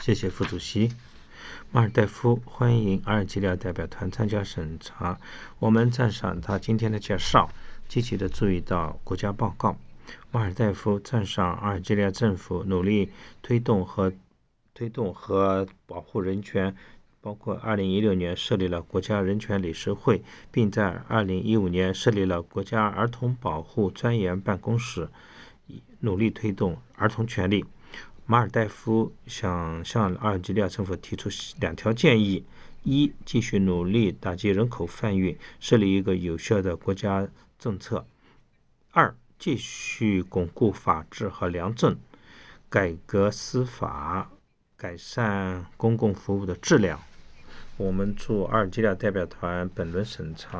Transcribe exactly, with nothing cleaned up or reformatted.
谢谢副主席。马尔代夫欢迎阿尔及利亚代表团参加审查。我们赞赏他今天的介绍，积极地注意到国家报告。马尔代夫赞赏阿尔及利亚政府努力推动和推动和保护人权，包括二零一六年设立了国家人权理事会，并在二零一五年设立了国家儿童保护专员办公室，努力推动儿童权利。马尔代夫想向阿尔及利亚政府提出两条建议：一、继续努力打击人口贩运，设立一个有效的国家政策；二、继续巩固法治和良政，改革司法，改善公共服务的质量。我们祝阿尔及利亚代表团本轮审查